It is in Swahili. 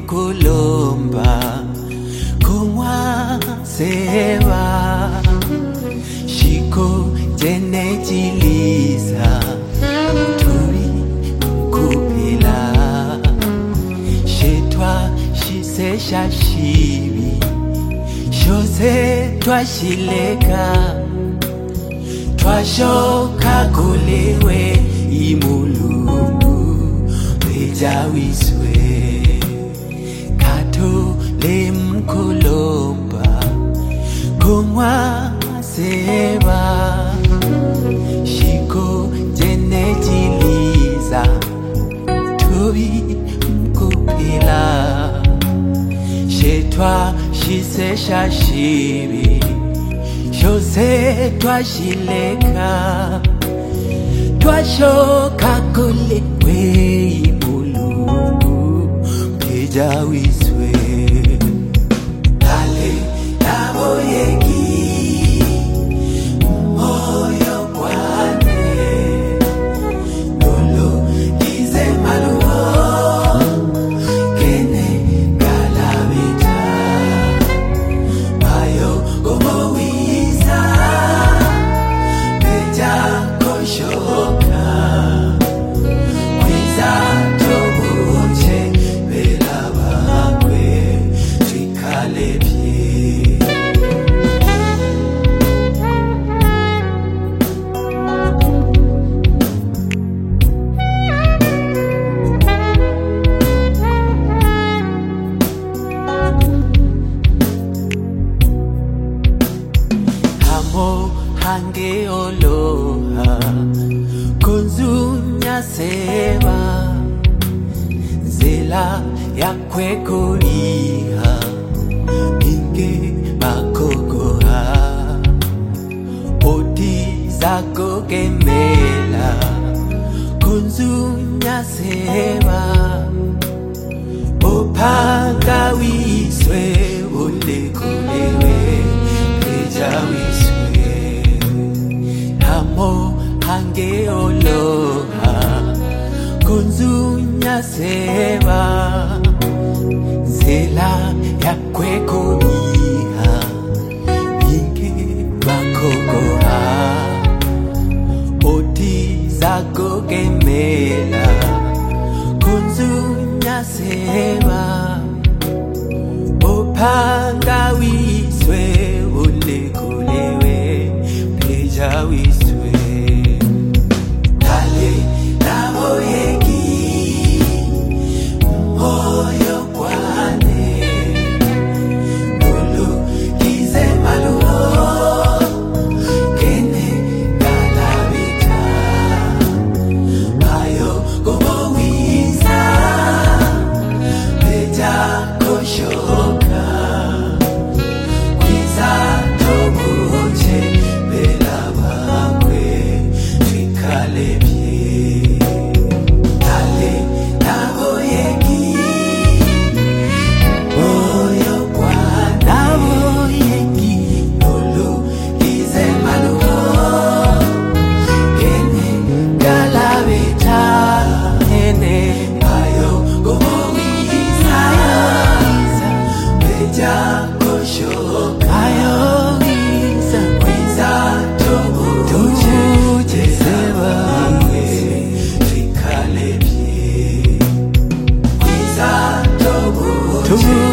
mkulomba kumwa seva shiko jenejiliza turi mkupila shetwa shise shashibi shose twashileka twashoka kulewe imulungu bejawiswe kato le mkulomba kumwa seva shiko jenejiliza turi mkupila shetwa shise shashibi shose twashileka twashoka kulewe imulungu bejawiswe dale naboyeki moyo kwane lolo lize maluo kene galabita mayo como wiza beja koshoka wiza tobuche belabakwe twikalepye hange oloha kunzunya seva zela yakwe kuriha inge makokoha oti zako gemela kunzunya seva opanga wiswe ulekulewe bejawiswe hange oloha kunzunya seva zela yakwe kuriha inge bakokoha oti zako gemela kunzunya seva opanga wiswe ulekulewe bejawiswe moyo kwane lulu lize maluo kene galabita mayo como wiza beja koshoka wiza tobuche belabakwe twikalepye to